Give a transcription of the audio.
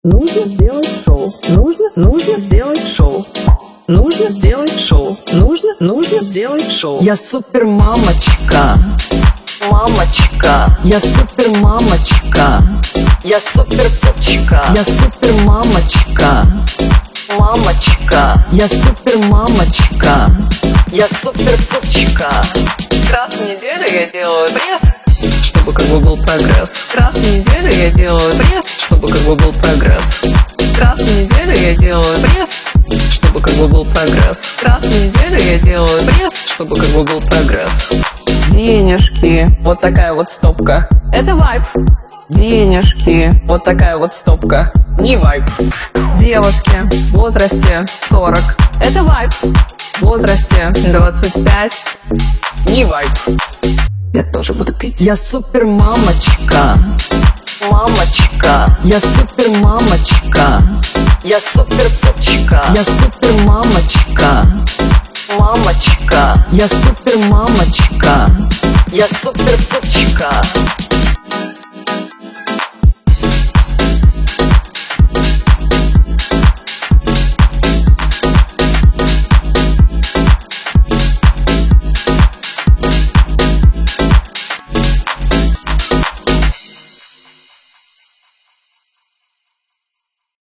Нужно сделать шоу. Нужно сделать шоу. Нужно сделать шоу. Нужно сделать шоу. Я супер мамочка. Мамочка. Я супер мамочка. Я супер сучка. Я супер мамочка. Мамочка. Я супер мамочка. Я супер сучка. Раз в неделю я делаю пресс, Чтобы как бы был прогресс. раз в неделю я делаю пресс, Чтобы как бы был прогресс. раз в неделю я делаю пресс, Чтобы как бы был прогресс. раз в неделю я делаю пресс. Чтобы как бы был прогресс. Денежки, Вот такая вот стопка. это вайб. Денежки. Вот такая вот стопка. Не вайп. Девушки в возрасте 40, это вайб. В возрасте 25, Не вайп. я тоже буду петь. Я супер мамочка. Мамочка. Я супер мамочка. Я супер сучка. Я супер мамочка. Мамочка. Я супер мамочка. Я супер сучка.